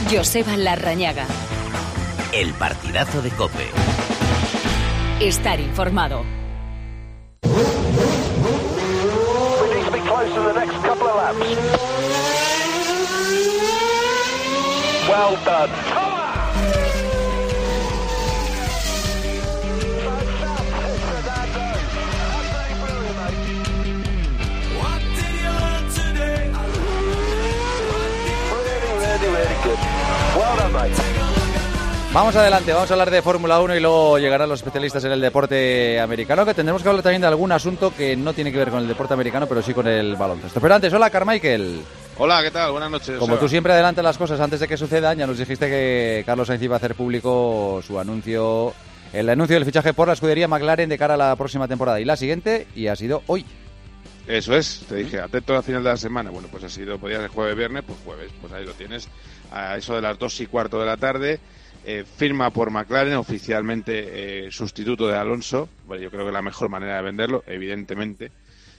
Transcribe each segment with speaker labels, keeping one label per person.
Speaker 1: Joseba Larrañaga.
Speaker 2: El partidazo de COPE.
Speaker 1: Estar informado.
Speaker 3: Well done.
Speaker 4: Vamos adelante, vamos a hablar de Fórmula 1 y luego llegarán los especialistas en el deporte americano, que tendremos que hablar también de algún asunto que no tiene que ver con el deporte americano, pero sí con el baloncesto. Pero antes, hola Carmichael.
Speaker 5: Hola, ¿qué tal? Buenas noches.
Speaker 4: Como tú siempre adelantas las cosas antes de que sucedan, ya nos dijiste que Carlos Sainz iba a hacer público su anuncio, el anuncio del fichaje por la escudería McLaren de cara a la próxima temporada y la siguiente, y ha sido hoy.
Speaker 5: Eso es, te dije, atento al final de la semana. Bueno, pues ha sido, podía ser jueves, viernes, pues jueves, pues ahí lo tienes. A eso de las 2:15 de la tarde, firma por McLaren, oficialmente sustituto de Alonso. Bueno, yo creo que la mejor manera de venderlo, evidentemente.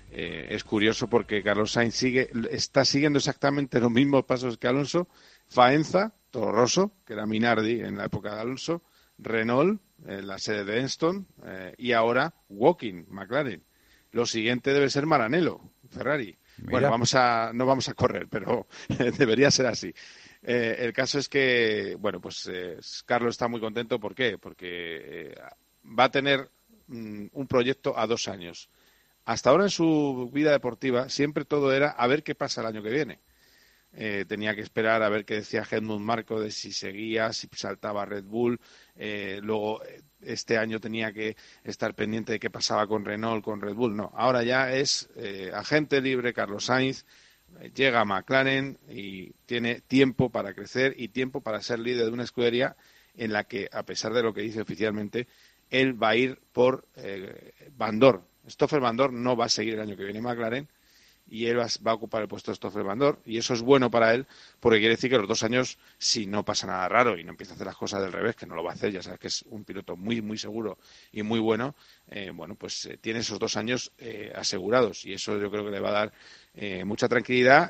Speaker 5: Es curioso porque Carlos Sainz está siguiendo exactamente los mismos pasos que Alonso. Faenza, Toro Rosso, que era Minardi en la época de Alonso, Renault, la sede de Enston, y ahora Woking, McLaren. Lo siguiente debe ser Maranello, Ferrari. Mira. Bueno, no vamos a correr, pero debería ser así. El caso es que, bueno, pues Carlos está muy contento. ¿Por qué? Porque va a tener un proyecto a 2 años. Hasta ahora en su vida deportiva siempre todo era a ver qué pasa el año que viene. Tenía que esperar a ver qué decía Helmut Marko de si seguía, si saltaba Red Bull. Luego este año tenía que estar pendiente de qué pasaba con Renault, con Red Bull. No, ahora ya es agente libre Carlos Sainz. Llega a McLaren y tiene tiempo para crecer y tiempo para ser líder de una escudería en la que, a pesar de lo que dice oficialmente, él va a ir por Vann Dorn. Stoffel Vann Dorn no va a seguir el año que viene en McLaren y él va a ocupar el puesto de Stoffel Vann Dorn, y eso es bueno para él porque quiere decir que los 2 años, si no pasa nada raro y no empieza a hacer las cosas del revés, que no lo va a hacer, ya sabes que es un piloto muy muy seguro y muy bueno, tiene esos 2 años asegurados, y eso yo creo que le va a dar mucha tranquilidad.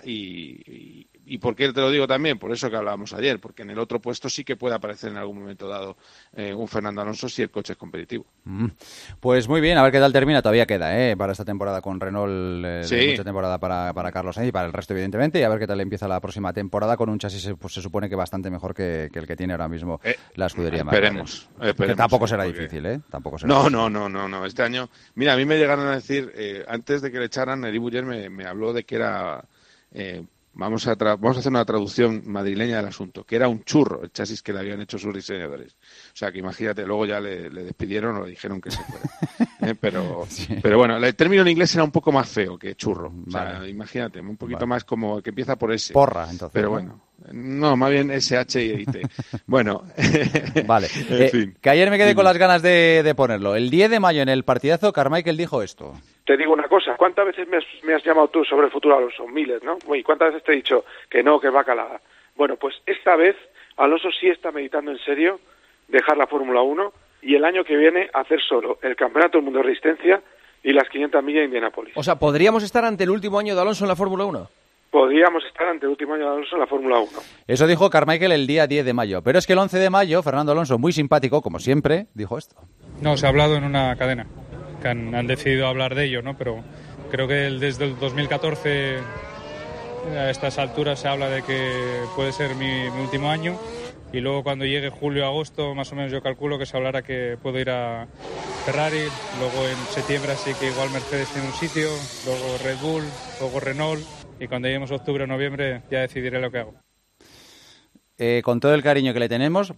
Speaker 5: ¿Y por qué te lo digo también? Por eso que hablábamos ayer, porque en el otro puesto sí que puede aparecer en algún momento dado un Fernando Alonso si el coche es competitivo.
Speaker 4: Pues muy bien, a ver qué tal termina. Todavía queda para esta temporada con Renault,
Speaker 5: sí.
Speaker 4: Mucha temporada para Carlos Sainz y para el resto, evidentemente, y a ver qué tal empieza la próxima temporada con un chasis pues, se supone que bastante mejor que el que tiene ahora mismo la escudería McLaren.
Speaker 5: Esperemos.
Speaker 4: Que tampoco será difícil, ¿eh? Tampoco será difícil.
Speaker 5: No. Este año, mira, a mí me llegaron a decir, antes de que le echaran, Eri Buller me habló de que era... Vamos a hacer una traducción madrileña del asunto, que era un churro el chasis que le habían hecho sus diseñadores. O sea, que imagínate, luego ya le despidieron o le dijeron que se fuera. Pero bueno, el término en inglés era un poco más feo que churro. O sea, vale. Imagínate, un poquito más como que empieza por S.
Speaker 4: Porra, entonces.
Speaker 5: Pero bueno, no, más bien SH y T. Bueno.
Speaker 4: Vale.
Speaker 5: En fin.
Speaker 4: Que ayer me quedé con las ganas de ponerlo. El 10 de mayo en el partidazo, Carmichael dijo esto.
Speaker 6: Te digo una cosa, ¿cuántas veces me has llamado tú sobre el futuro Alonso? Miles, ¿no? ¿Y cuántas veces te he dicho que no, que va calada? Bueno, pues esta vez Alonso sí está meditando en serio dejar la Fórmula 1 y el año que viene hacer solo el Campeonato del Mundo de Resistencia y las 500 millas de Indianápolis.
Speaker 7: O sea, ¿podríamos estar ante el último año de Alonso en la Fórmula 1?
Speaker 6: Podríamos estar ante el último año de Alonso en la Fórmula 1.
Speaker 4: Eso dijo Carmichael el día 10 de mayo. Pero es que el 11 de mayo, Fernando Alonso, muy simpático, como siempre, dijo esto.
Speaker 8: No, se ha hablado en una cadena, que han decidido hablar de ello, ¿no? Pero creo que desde el 2014 a estas alturas se habla de que puede ser mi último año, y luego cuando llegue julio agosto más o menos yo calculo que se hablará que puedo ir a Ferrari, luego en septiembre así que igual Mercedes tiene un sitio, luego Red Bull, luego Renault, y cuando lleguemos octubre o noviembre ya decidiré lo que hago.
Speaker 4: Con todo el cariño que le tenemos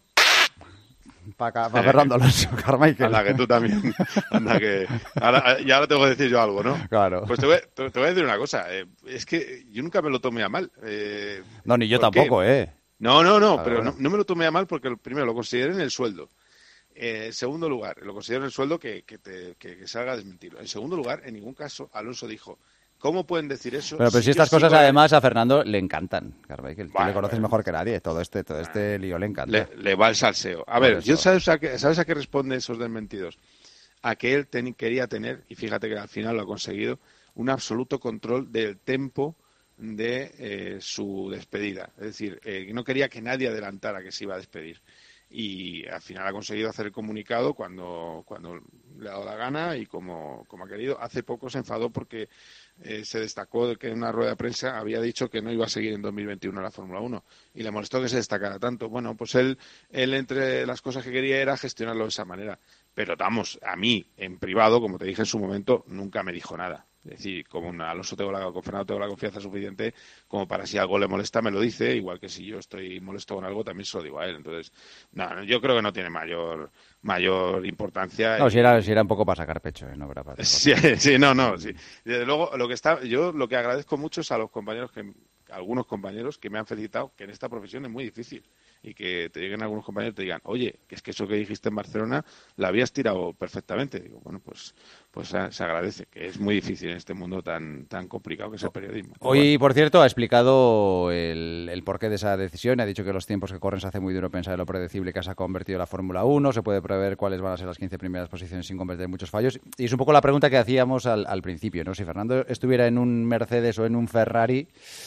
Speaker 4: para Fernando Alonso, Carmichael.
Speaker 5: Anda, que tú también. Anda, que... Y ahora tengo que decir yo algo, ¿no?
Speaker 4: Claro.
Speaker 5: Pues te voy a decir una cosa. Es que yo nunca me lo tomé a mal.
Speaker 4: No, ni yo tampoco,
Speaker 5: No,
Speaker 4: claro,
Speaker 5: pero
Speaker 4: bueno.
Speaker 5: no me lo tomé a mal porque primero lo consideré en el sueldo. En segundo lugar, lo considero en el sueldo que salga a desmentirlo. En segundo lugar, en ningún caso Alonso dijo... ¿Cómo pueden decir eso?
Speaker 4: Pero si estas cosas además a Fernando le encantan, Carmichael. Tú le conoces mejor que nadie. Todo este lío le encanta.
Speaker 5: Le va el salseo. A ver, ¿sabes a qué responde esos desmentidos? A que él quería tener, y fíjate que al final lo ha conseguido, un absoluto control del tempo de su despedida. Es decir, no quería que nadie adelantara que se iba a despedir. Y al final ha conseguido hacer el comunicado cuando le ha dado la gana y como ha querido. Hace poco se enfadó porque se destacó de que en una rueda de prensa había dicho que no iba a seguir en 2021 la Fórmula 1 y le molestó que se destacara tanto. Bueno, pues él entre las cosas que quería era gestionarlo de esa manera. Pero vamos, a mí, en privado, como te dije en su momento, nunca me dijo nada. Es decir, con Fernando tengo la confianza suficiente como para si algo le molesta me lo dice, igual que si yo estoy molesto con algo también se lo digo a él. Entonces, no, yo creo que no tiene mayor importancia.
Speaker 4: No, si era un poco para sacar pecho, no era para
Speaker 5: sí. Desde luego, yo lo que agradezco mucho es a los compañeros algunos compañeros que me han felicitado, que en esta profesión es muy difícil, y que te lleguen algunos compañeros y te digan, oye, que es que eso que dijiste en Barcelona la habías tirado perfectamente. Digo, bueno, pues se agradece, que es muy difícil en este mundo tan complicado que es el periodismo.
Speaker 4: Hoy, por cierto, ha explicado el porqué de esa decisión. Ha dicho que los tiempos que corren se hace muy duro pensar en lo predecible que se ha convertido la Fórmula 1. Se puede prever cuáles van a ser las 15 primeras posiciones sin cometer muchos fallos. Y es un poco la pregunta que hacíamos al principio, ¿no? Si Fernando estuviera en un Mercedes o en un Ferrari,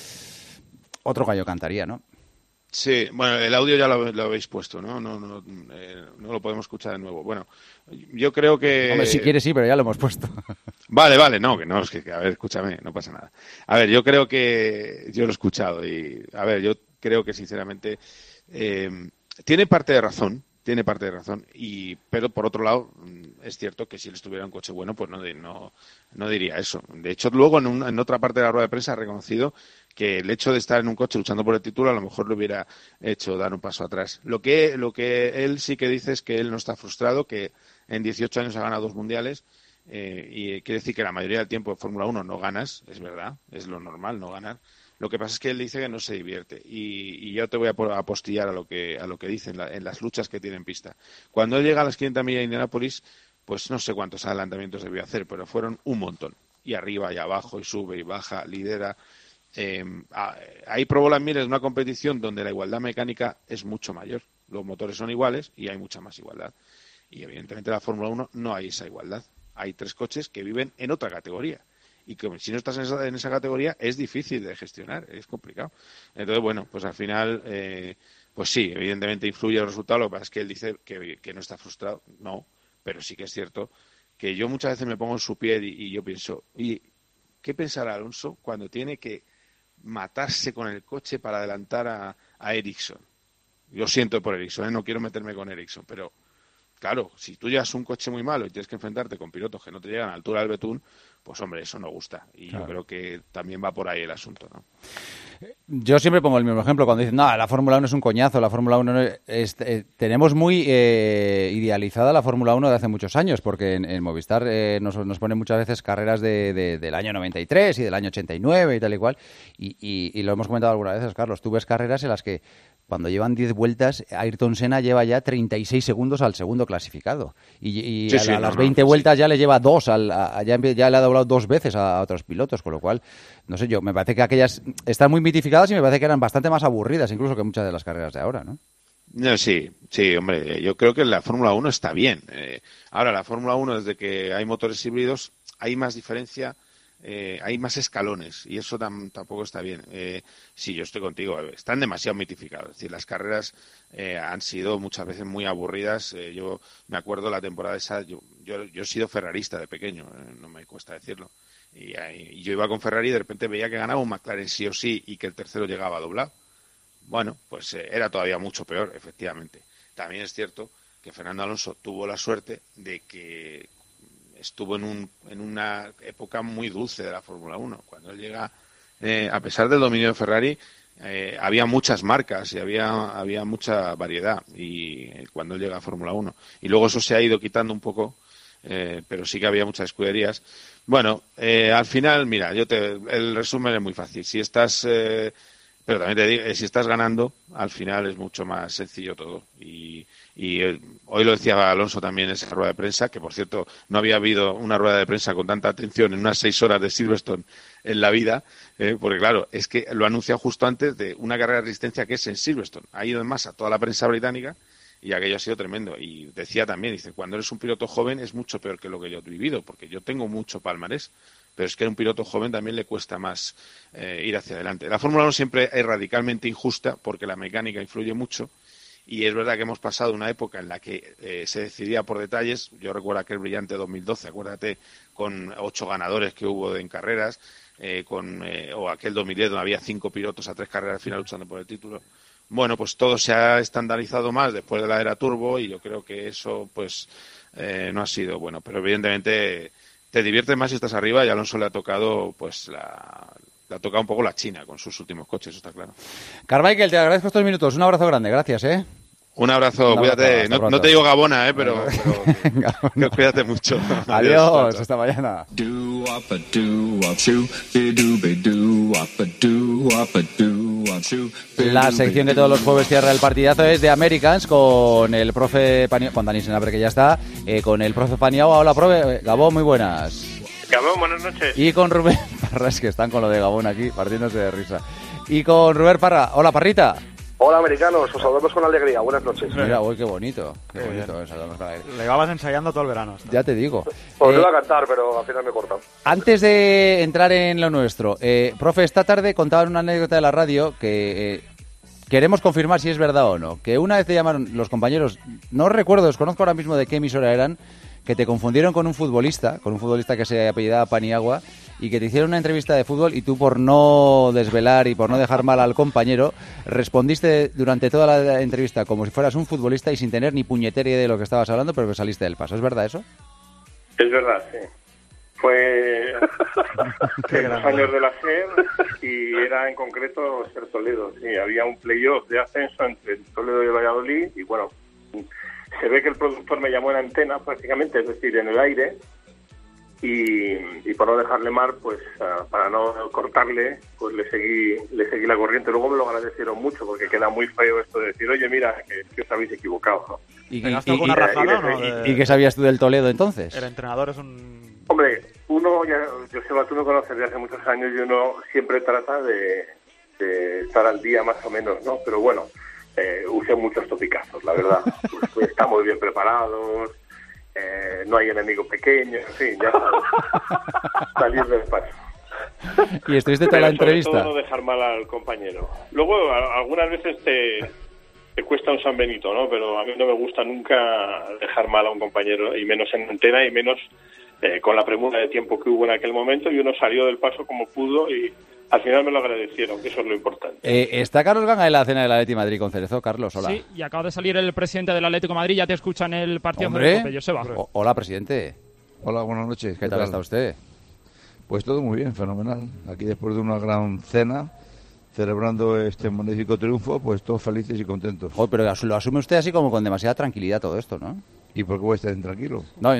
Speaker 4: otro gallo cantaría, ¿no?
Speaker 5: Sí, bueno, el audio ya lo habéis puesto, ¿no? No lo podemos escuchar de nuevo. Bueno, yo creo que...
Speaker 4: Hombre, si quieres sí, pero ya lo hemos puesto.
Speaker 5: Vale, es que, a ver, escúchame, no pasa nada. A ver, yo creo que... Yo lo he escuchado y, a ver, yo creo que sinceramente tiene parte de razón, pero por otro lado es cierto que si él estuviera en un coche bueno, pues no diría eso. De hecho, luego en otra parte de la rueda de prensa ha reconocido que el hecho de estar en un coche luchando por el título a lo mejor le hubiera hecho dar un paso atrás. Lo que él sí que dice es que él no está frustrado, que en 18 años ha ganado 2 mundiales y quiere decir que la mayoría del tiempo en Fórmula 1 no ganas, es verdad, es lo normal no ganar. Lo que pasa es que él dice que no se divierte y yo te voy a apostillar a lo que dice en las luchas que tiene en pista. Cuando él llega a las 500 millas de Indianápolis, pues no sé cuántos adelantamientos debió hacer, pero fueron un montón. Y arriba y abajo, y sube y baja, lidera. Ahí probó las mieles de una competición donde la igualdad mecánica es mucho mayor. Los motores son iguales y hay mucha más igualdad. Y evidentemente en la Fórmula 1 no hay esa igualdad. Hay 3 coches que viven en otra categoría. Y que si no estás en esa categoría es difícil de gestionar, es complicado. Entonces, bueno, pues al final, pues sí, evidentemente influye el resultado. Lo que pasa es que él dice que no está frustrado. No, pero sí que es cierto que yo muchas veces me pongo en su piel y yo pienso, ¿y qué pensará Alonso cuando tiene que matarse con el coche para adelantar a Ericsson? Yo siento por Ericsson, no quiero meterme con Ericsson, pero claro, si tú llevas un coche muy malo y tienes que enfrentarte con pilotos que no te llegan a la altura del betún, pues hombre, eso no gusta. Y claro, yo creo que también va por ahí el asunto, ¿no?
Speaker 4: Yo siempre pongo el mismo ejemplo cuando dicen, no, la Fórmula 1 es un coñazo, la Fórmula 1 tenemos muy idealizada la Fórmula 1 de hace muchos años, porque en Movistar nos ponen muchas veces carreras del año 93 y del año 89 y tal y cual, y lo hemos comentado algunas veces, Carlos, tú ves carreras en las que cuando llevan 10 vueltas, Ayrton Senna lleva ya 36 segundos al segundo clasificado. Y sí, a las 20 vueltas ya le lleva 2, ya le ha doblado 2 veces a otros pilotos, con lo cual, no sé yo, me parece que aquellas están muy mitificadas y me parece que eran bastante más aburridas incluso que muchas de las carreras de ahora, ¿no?
Speaker 5: No, sí, hombre, yo creo que la Fórmula 1 está bien. Ahora, la Fórmula 1, desde que hay motores híbridos, hay más diferencia. Hay más escalones y eso tampoco está bien. Sí, yo estoy contigo, están demasiado mitificados. Es decir, las carreras han sido muchas veces muy aburridas. Yo me acuerdo la temporada esa, yo he sido ferrarista de pequeño, no me cuesta decirlo. Y yo iba con Ferrari y de repente veía que ganaba un McLaren sí o sí y que el tercero llegaba doblado. Bueno, pues era todavía mucho peor, efectivamente. También es cierto que Fernando Alonso tuvo la suerte de que estuvo en una época muy dulce de la Fórmula 1. Cuando él llega, a pesar del dominio de Ferrari, había muchas marcas y había mucha variedad y cuando él llega a Fórmula 1. Y luego eso se ha ido quitando un poco, pero sí que había muchas escuderías. Bueno, al final, mira, el resumen es muy fácil. Si estás... pero también te digo, si estás ganando, al final es mucho más sencillo todo. Y hoy lo decía Alonso también en esa rueda de prensa, que por cierto no había habido una rueda de prensa con tanta atención en unas 6 horas de Silverstone en la vida, porque claro, es que lo ha anunciado justo antes de una carrera de resistencia que es en Silverstone. Ha ido en masa toda la prensa británica y aquello ha sido tremendo. Y decía también, dice, cuando eres un piloto joven es mucho peor que lo que yo he vivido, porque yo tengo mucho palmarés. pero es que a un piloto joven también le cuesta más ir hacia adelante. La Fórmula 1 siempre es radicalmente injusta porque la mecánica influye mucho. Y es verdad que hemos pasado una época en la que se decidía por detalles. Yo recuerdo aquel brillante 2012, acuérdate, con 8 ganadores que hubo en carreras, o aquel 2010 donde había 5 pilotos a 3 carreras al final luchando por el título. Bueno, pues todo se ha estandarizado más después de la era turbo y yo creo que eso pues no ha sido bueno. Pero evidentemente te diviertes más si estás arriba y a Alonso le ha tocado pues le ha tocado un poco la China con sus últimos coches, eso está claro.
Speaker 4: Carmichael, te agradezco estos minutos. Un abrazo grande, gracias, ¿eh?
Speaker 5: Un abrazo, cuídate. No te digo Gabona, pero cuídate mucho.
Speaker 4: Adiós, hasta mañana. La sección que todos los jueves cierra el partidazo es de Americans con el profe Paniagua, con Dani Senabre que ya está, con el profe Paniagua. Hola, profe. Gabón, muy buenas.
Speaker 9: Gabón, buenas noches.
Speaker 4: Y con Rubén Parra, es que están con lo de Gabón aquí, partiéndose de risa. Y con Rubén Parra. Hola, Parrita.
Speaker 10: Hola, americanos, os saludamos con alegría. Buenas noches.
Speaker 4: Mira, uy, qué bonito. Saludamos con alegría.
Speaker 11: Le llevabas ensayando todo el verano.
Speaker 4: Ya te digo.
Speaker 10: Pues iba a cantar, pero al final me he cortado.
Speaker 4: Antes de entrar en lo nuestro, profe, esta tarde contaban una anécdota de la radio que queremos confirmar si es verdad o no. Que una vez te llamaron los compañeros, no recuerdo, desconozco ahora mismo de qué emisora eran, que te confundieron con un futbolista que se apellidaba Paniagua, y que te hicieron una entrevista de fútbol y tú, por no desvelar y por no dejar mal al compañero, respondiste durante toda la entrevista como si fueras un futbolista y sin tener ni puñetera idea de lo que estabas hablando, pero que saliste del paso. ¿Es verdad eso?
Speaker 9: Es verdad, sí. Fue en los años de la SER y era en concreto SER Toledo. Sí, había un playoff de ascenso entre Toledo y Valladolid y bueno, se ve que el productor me llamó en antena prácticamente, es decir, en el aire. Y por no dejarle mal, pues para no cortarle, pues le seguí la corriente. Luego me lo agradecieron mucho porque queda muy feo esto de decir, oye, mira, que os habéis equivocado, ¿no?
Speaker 11: ¿Y qué
Speaker 4: sabías tú del Toledo entonces?
Speaker 11: El entrenador es un...
Speaker 9: Hombre, uno, Joseba, tú me conoces de hace muchos años y uno siempre trata de estar al día más o menos, ¿no? Pero bueno, usé muchos topicazos, la verdad. Pues estamos bien preparados. No hay enemigo pequeño, en fin, ya sabes. Salir del paso.
Speaker 4: ¿Y estuviste toda la entrevista?
Speaker 9: Sobre todo no dejar mal al compañero. Luego, algunas veces te cuesta un San Benito, ¿no? Pero a mí no me gusta nunca dejar mal a un compañero, y menos en antena, y menos con la premura de tiempo que hubo en aquel momento, y uno salió del paso como pudo y al final me lo agradecieron, que eso es lo importante.
Speaker 4: ¿Está Carlos Ganga en la cena del Atleti Madrid con Cerezo? Carlos, hola.
Speaker 12: Sí, y acaba de salir el presidente del Atlético de Madrid, ya te escucha en el partido.
Speaker 4: Hombre,
Speaker 12: Joseba.
Speaker 4: Hola, presidente.
Speaker 13: Hola, buenas noches.
Speaker 4: ¿Qué tal está usted?
Speaker 13: Pues todo muy bien, fenomenal. Aquí después de una gran cena, celebrando este magnífico triunfo, pues todos felices y contentos.
Speaker 4: Joder, pero lo asume usted así como con demasiada tranquilidad todo esto, ¿no?
Speaker 13: ¿Y por qué voy a estar intranquilo?
Speaker 4: No.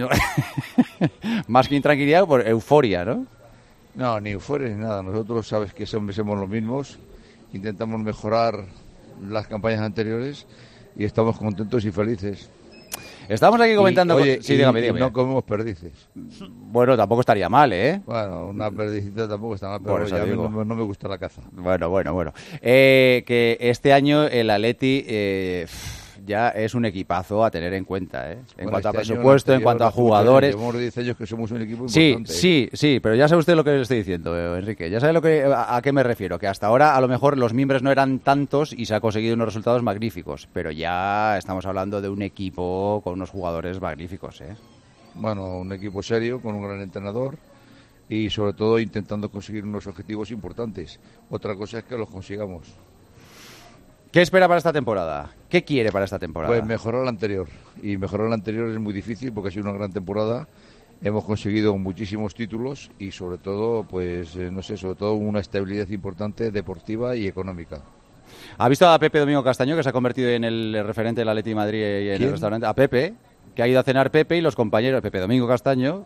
Speaker 4: Más que intranquilidad, por euforia, ¿no?
Speaker 13: No, ni euforia ni nada. Nosotros sabes que somos los mismos. Intentamos mejorar las campañas anteriores y estamos contentos y felices.
Speaker 4: Estamos aquí comentando...
Speaker 13: dígame. No comemos perdices.
Speaker 4: Bueno, tampoco estaría mal, ¿eh?
Speaker 13: Bueno, una perdicita tampoco está mal, pero ya no me gusta la caza.
Speaker 4: Bueno. Que este año el Atleti... ya es un equipazo a tener en cuenta, ¿eh? En cuanto a presupuesto, en cuanto a jugadores.
Speaker 13: Llevamos 10 años que somos un equipo importante.
Speaker 4: Sí, pero ya sabe usted lo que le estoy diciendo, Enrique. Ya sabe a qué me refiero. Que hasta ahora a lo mejor los miembros no eran tantos y se ha conseguido unos resultados magníficos. Pero ya estamos hablando de un equipo con unos jugadores magníficos, ¿eh?
Speaker 13: Bueno, un equipo serio, con un gran entrenador y sobre todo intentando conseguir unos objetivos importantes. Otra cosa es que los consigamos.
Speaker 4: ¿Qué espera para esta temporada? ¿Qué quiere para esta temporada?
Speaker 13: Pues mejorar la anterior. Y mejorar la anterior es muy difícil porque ha sido una gran temporada. Hemos conseguido muchísimos títulos y sobre todo, pues sobre todo una estabilidad importante deportiva y económica.
Speaker 4: ¿Ha visto a Pepe Domingo Castaño, que se ha convertido en el referente del Atleti de Madrid y en el restaurante? A Pepe, que ha ido a cenar Pepe y los compañeros, Pepe Domingo Castaño,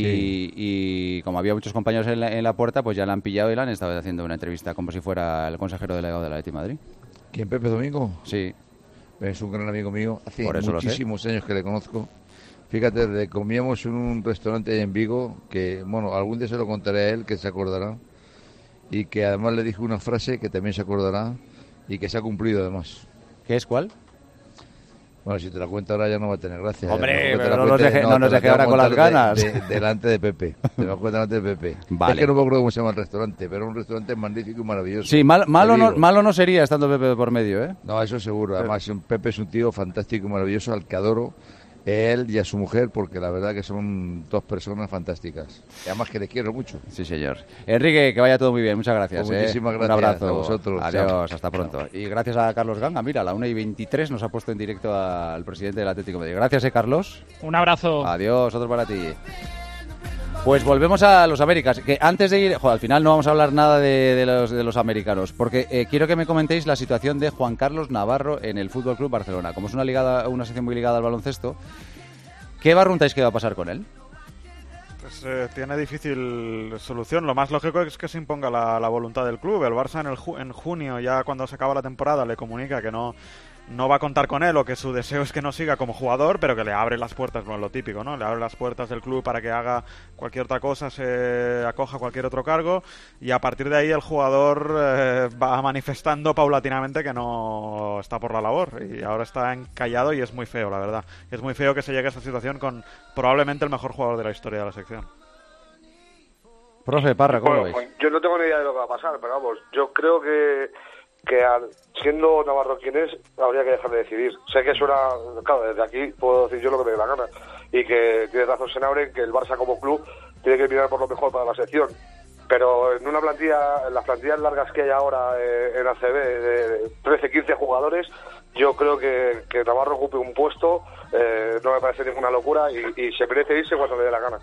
Speaker 4: y como había muchos compañeros en la puerta, pues ya la han pillado y le han estado haciendo una entrevista como si fuera el consejero delegado del Atleti de Madrid.
Speaker 13: ¿Quién, Pepe Domingo?
Speaker 4: Sí.
Speaker 13: Es un gran amigo mío. Hace muchísimos años que le conozco. Fíjate, comíamos en un restaurante en Vigo que, bueno, algún día se lo contaré a él, que se acordará. Y que además le dije una frase que también se acordará y que se ha cumplido además.
Speaker 4: ¿Qué es cuál?
Speaker 13: Bueno, si te la cuento ahora ya no va a tener gracia.
Speaker 4: Hombre, pero no nos deje ahora con las ganas.
Speaker 13: Delante de Pepe. Te la cuento delante de Pepe.
Speaker 4: Vale.
Speaker 13: Es que no me acuerdo cómo se llama el restaurante, pero es un restaurante magnífico y maravilloso.
Speaker 4: Sí, malo no sería estando Pepe por medio, ¿eh?
Speaker 13: No, eso seguro. Además, Pepe es un tío fantástico y maravilloso, al que adoro. Él y a su mujer, porque la verdad que son dos personas fantásticas. Y además que les quiero mucho.
Speaker 4: Sí, señor. Enrique, que vaya todo muy bien. Muchas gracias.
Speaker 13: Pues muchísimas gracias.
Speaker 4: Un abrazo
Speaker 13: a vosotros.
Speaker 4: Adiós,
Speaker 13: Chao.
Speaker 4: hasta pronto. Y gracias a Carlos Ganga. Mira, a la 1:23 nos ha puesto en directo al presidente del Atlético de Madrid. Gracias, Carlos.
Speaker 12: Un abrazo.
Speaker 4: Adiós, otro para ti. Pues volvemos a los Américas, que antes de ir, al final no vamos a hablar nada de los americanos, porque quiero que me comentéis la situación de Juan Carlos Navarro en el Fútbol Club Barcelona. Como es una sección muy ligada al baloncesto, ¿qué barruntáis que va a pasar con él?
Speaker 11: Pues tiene difícil solución. Lo más lógico es que se imponga la voluntad del club. El Barça en junio, ya cuando se acaba la temporada, le comunica que no va a contar con él, o que su deseo es que no siga como jugador, pero que le abre las puertas, bueno, lo típico, ¿no? Le abre las puertas del club para que haga cualquier otra cosa, se acoja cualquier otro cargo, y a partir de ahí el jugador va manifestando paulatinamente que no está por la labor, y ahora está encallado, y es muy feo, la verdad. Es muy feo que se llegue a esta situación con probablemente el mejor jugador de la historia de la sección.
Speaker 4: Profe Parra, ¿cómo lo veis?
Speaker 10: Yo no tengo ni idea de lo que va a pasar, pero vamos, yo creo que siendo Navarro quien es, habría que dejar de decidir. Sé que suena, claro, desde aquí puedo decir yo lo que me dé la gana, y que tiene razón Senabre, que el Barça como club tiene que mirar por lo mejor para la sección, pero en una plantilla, en las plantillas largas que hay ahora en ACB, de 13, 15 jugadores, yo creo que Navarro ocupe un puesto, no me parece ninguna locura, y se merece irse cuando le dé la gana.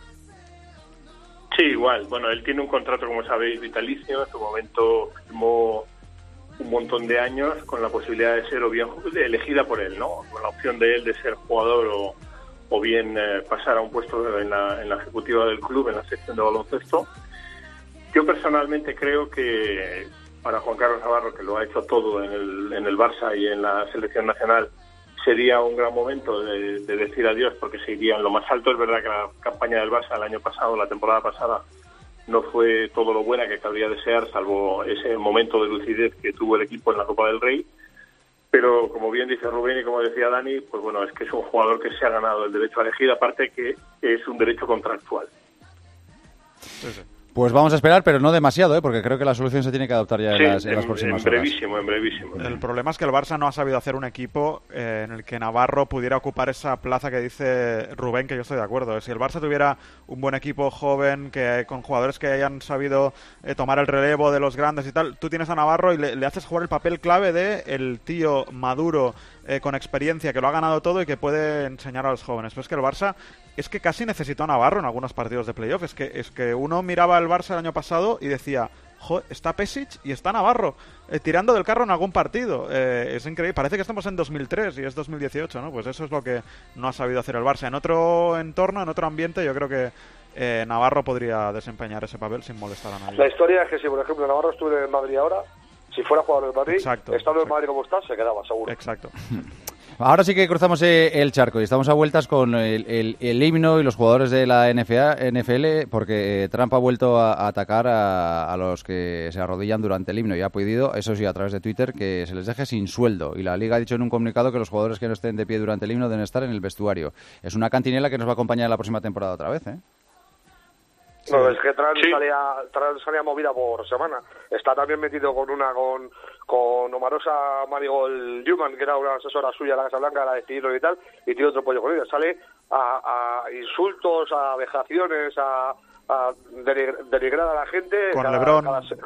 Speaker 9: Sí, igual. Bueno, él tiene un contrato, como sabéis, vitalicio. En su momento firmó un montón de años con la posibilidad de ser o bien elegida por él, ¿no? Con la opción de él de ser jugador o bien pasar a un puesto en la ejecutiva del club, en la sección de baloncesto. Yo personalmente creo que para Juan Carlos Navarro, que lo ha hecho todo en el Barça y en la selección nacional, sería un gran momento de decir adiós, porque se iría en lo más alto. Es verdad que la campaña del Barça el año pasado, la temporada pasada, no fue todo lo buena que cabría desear, salvo ese momento de lucidez que tuvo el equipo en la Copa del Rey. Pero, como bien dice Rubén y como decía Dani, pues bueno, es que es un jugador que se ha ganado el derecho a elegir, aparte que es un derecho contractual.
Speaker 11: Sí, sí.
Speaker 4: Pues vamos a esperar, pero no demasiado, porque creo que la solución se tiene que adoptar ya en las próximas horas.
Speaker 9: En brevísimo.
Speaker 11: El problema es que el Barça no ha sabido hacer un equipo en el que Navarro pudiera ocupar esa plaza que dice Rubén, que yo estoy de acuerdo. Si el Barça tuviera un buen equipo joven, con jugadores que hayan sabido tomar el relevo de los grandes y tal, tú tienes a Navarro y le haces jugar el papel clave de el tío maduro, con experiencia, que lo ha ganado todo y que puede enseñar a los jóvenes. Pero es que el Barça es que casi necesitó a Navarro en algunos partidos de playoff. Es que uno miraba al Barça el año pasado y decía, está Pesic y está Navarro tirando del carro en algún partido. Es increíble. Parece que estamos en 2003 y es 2018, ¿no? Pues eso es lo que no ha sabido hacer el Barça. En otro entorno, en otro ambiente, yo creo que Navarro podría desempeñar ese papel sin molestar a nadie.
Speaker 10: La historia es que si, por ejemplo, Navarro estuviera en Madrid ahora, si fuera jugador del Madrid, estando en Madrid como está, se quedaba, seguro.
Speaker 11: Exacto.
Speaker 4: Ahora sí que cruzamos el charco y estamos a vueltas con el himno y los jugadores de la NFL, porque Trump ha vuelto a atacar a los que se arrodillan durante el himno y ha pedido, eso sí, a través de Twitter, que se les deje sin sueldo. Y la Liga ha dicho en un comunicado que los jugadores que no estén de pie durante el himno deben estar en el vestuario. Es una cantinela que nos va a acompañar en la próxima temporada otra vez, ¿eh?
Speaker 10: No, es que Trump salía movida por semana. Está también metido con Omarosa Marigold Newman, que era una asesora suya de la Casa Blanca, la de estilo y tal, y tiene otro pollo con ella. Sale a insultos, a vejaciones, a denigrar a la gente.
Speaker 11: Con LeBron.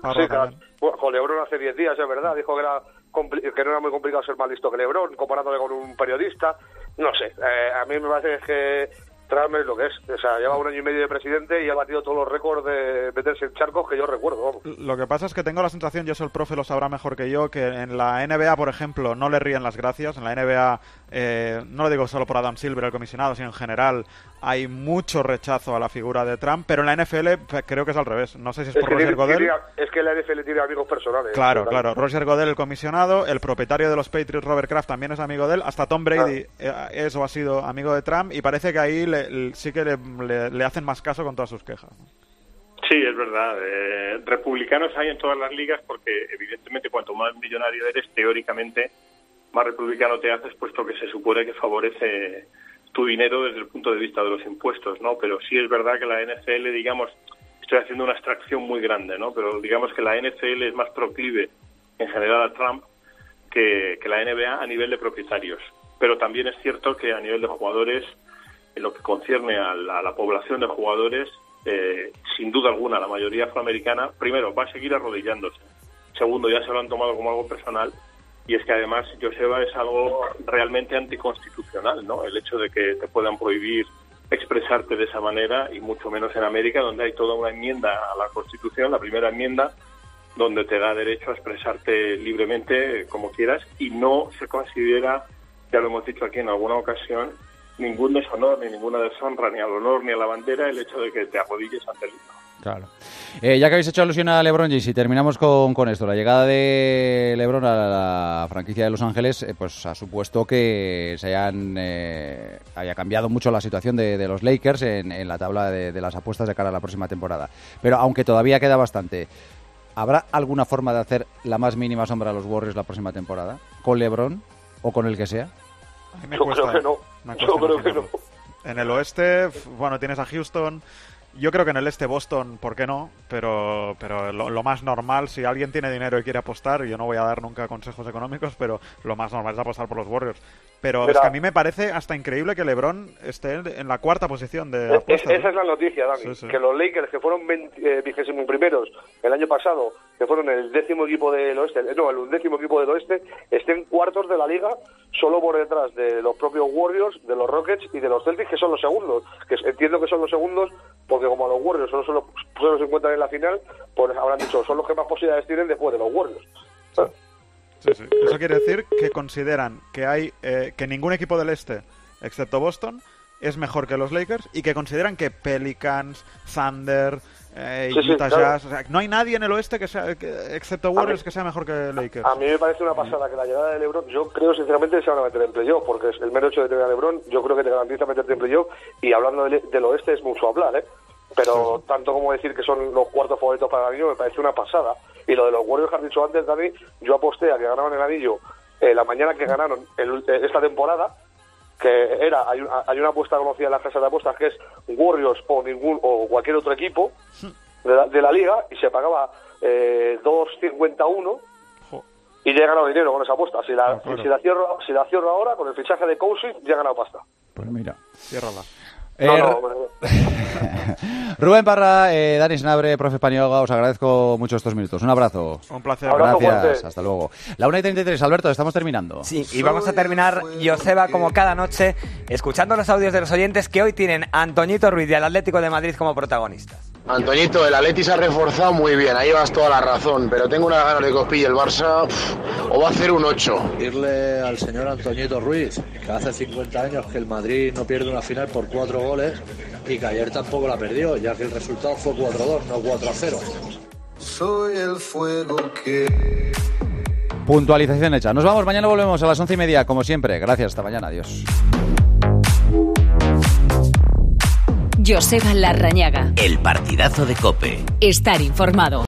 Speaker 10: Con LeBron hace 10 días, es verdad. Dijo que no era muy complicado ser más listo que LeBron, comparándole con un periodista. No sé, a mí me parece que Trump es lo que es. O sea, lleva 1 año y medio de presidente y ha batido todos los récords de meterse en charcos que yo recuerdo. Vamos.
Speaker 11: Lo que pasa es que tengo la sensación, y eso el profe lo sabrá mejor que yo, que en la NBA, por ejemplo, no le ríen las gracias. En la NBA, no lo digo solo por Adam Silver, el comisionado, sino en general, hay mucho rechazo a la figura de Trump, pero en la NFL creo que es al revés. No sé si es por Roger Goodell.
Speaker 10: Es que la NFL tiene amigos personales.
Speaker 11: Claro. Roger Goodell, el comisionado, el propietario de los Patriots, Robert Kraft, también es amigo de él. Hasta Tom Brady es o ha sido amigo de Trump, y parece que ahí sí que le hacen más caso con todas sus quejas.
Speaker 9: Sí, es verdad. Republicanos hay en todas las ligas porque, evidentemente, cuanto más millonario eres, teóricamente, más republicano te haces, puesto que se supone que favorece tu dinero desde el punto de vista de los impuestos, ¿no? Pero sí es verdad que la NFL, digamos, estoy haciendo una abstracción muy grande, ¿no? Pero digamos que la NFL es más proclive en general a Trump que la NBA a nivel de propietarios. Pero también es cierto que a nivel de jugadores, en lo que concierne a la población de jugadores, sin duda alguna, la mayoría afroamericana, primero, va a seguir arrodillándose. Segundo, ya se lo han tomado como algo personal. Y es que además, Joseba, es algo realmente anticonstitucional, ¿no? El hecho de que te puedan prohibir expresarte de esa manera, y mucho menos en América, donde hay toda una enmienda a la Constitución, la primera enmienda, donde te da derecho a expresarte libremente como quieras, y no se considera, ya lo hemos dicho aquí en alguna ocasión, ningún deshonor, ni ninguna deshonra, ni al honor, ni a la bandera, el hecho de que te arrodilles ante el himno.
Speaker 4: Claro. Ya que habéis hecho alusión a LeBron James, y terminamos con esto, la llegada de LeBron a la franquicia de Los Ángeles, pues ha supuesto que se haya cambiado mucho la situación de los Lakers en la tabla de las apuestas de cara a la próxima temporada. Pero aunque todavía queda bastante, ¿habrá alguna forma de hacer la más mínima sombra a los Warriors la próxima temporada? ¿Con LeBron o con el que sea?
Speaker 10: Yo creo que no. Yo creo que no.
Speaker 11: En el oeste, bueno, tienes a Houston. Yo creo que en el este Boston, ¿por qué no? Pero lo más normal, si alguien tiene dinero y quiere apostar, yo no voy a dar nunca consejos económicos, pero lo más normal es apostar por los Warriors. Pero es que a mí me parece hasta increíble que LeBron esté en la cuarta posición de apuestas.
Speaker 10: Esa es la noticia, Dani, sí. Que los Lakers, que fueron 21º el año pasado, que fueron el 10º equipo del oeste, el 11º equipo del oeste, estén cuartos de la liga, solo por detrás de los propios Warriors, de los Rockets y de los Celtics, que son los segundos. Que entiendo que son los segundos porque como a los Warriors solo se encuentran en la final, pues habrán dicho, son los que más posibilidades tienen después de los Warriors.
Speaker 11: Sí. Eso quiere decir que consideran que hay que ningún equipo del este, excepto Boston, es mejor que los Lakers, y que consideran que Pelicans, Thunder, Utah Jazz, o sea, no hay nadie en el oeste que sea, excepto Warriors, que sea mejor que Lakers.
Speaker 10: A mí me parece una pasada que la llegada de LeBron, yo creo sinceramente que se van a meter en playoff, porque es el mero hecho de tener a LeBron, yo creo que te garantiza meterte en playoff, y hablando del oeste es mucho hablar, pero tanto como decir que son los cuartos favoritos para el anillo me parece una pasada. Y lo de los Warriors que has dicho antes, Dani, yo aposté a que ganaban el anillo la mañana que ganaron esta temporada, que era hay una apuesta conocida en las casas de apuestas que es Warriors o cualquier otro equipo de la liga, y se pagaba 2.51 y ya he ganado dinero con esa apuesta. Si la cierro ahora con el fichaje de Cousins, ya he ganado pasta.
Speaker 4: Pues mira,
Speaker 11: ciérrala.
Speaker 4: Rubén Parra, Dani Senabre, profe Paniagua, os agradezco mucho estos minutos. Un abrazo.
Speaker 11: Un placer.
Speaker 4: Gracias, hasta luego. La 1:33, Alberto, estamos terminando.
Speaker 14: Sí, y vamos a terminar, Joseba, como cada noche, escuchando los audios de los oyentes que hoy tienen a Antoñito Ruiz y al Atlético de Madrid como protagonistas.
Speaker 15: Antoñito, el Atleti se ha reforzado muy bien, ahí vas toda la razón, pero tengo unas ganas de que os pille el Barça, o va a hacer un 8.
Speaker 16: Decirle al señor Antoñito Ruiz que hace 50 años que el Madrid no pierde una final por 4 goles y que ayer tampoco la perdió, ya que el resultado fue 4-2, no 4-0.
Speaker 17: Soy el fuego que...
Speaker 4: Puntualización hecha. Nos vamos, mañana volvemos a las 11:30, como siempre. Gracias, hasta mañana, adiós.
Speaker 1: Joseba Larrañaga.
Speaker 2: El partidazo de COPE.
Speaker 1: Estar informado.